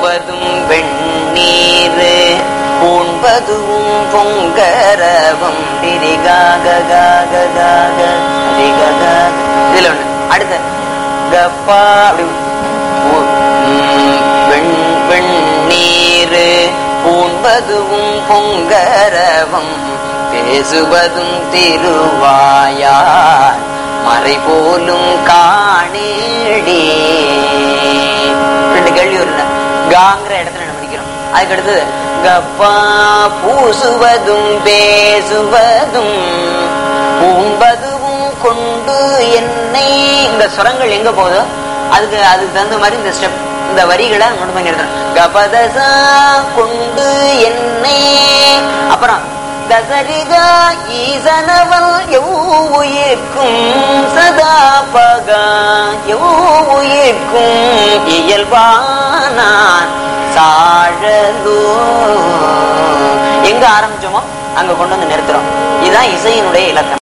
பேசுவதும் வெண்ணீர் பூண்பதும் பொங்கரவம் இதுல ஒண்ணு. அடுத்த கப்பா வெண்ணீர் பூண்பதும் பொங்கரவம் பேசுவதும் திருவாயார் மறை போலும் காணேடி. ரெண்டு கேள்வி வருது. காங்கிற இடத்துல நம்ம நிக்கிறோம். அதுக்கு அடுத்தது கப்பா பூசுவதும் பேசுவதும் பூம்பதுவும் கொண்டு என்னை. இந்த சுரங்கள் எங்க போதோ அதுக்கு தகுந்த மாதிரி இந்த ஸ்டெப் இந்த வரிகளை நோட் பண்ணி எழுதுறோம். கபதசா கொண்டு என்னை. அப்புறம் தசரிகா ஈசனவல் எவ்வுயிர்க்கும் சதா பகா எவ்வுயிர்க்கும் இயல்பானான் சாழலோ. எங்க ஆரம்பிச்சோமோ அங்க கொண்டு வந்து நிறுத்துறோம். இதுதான் இசையினுடைய இலக்கணம்.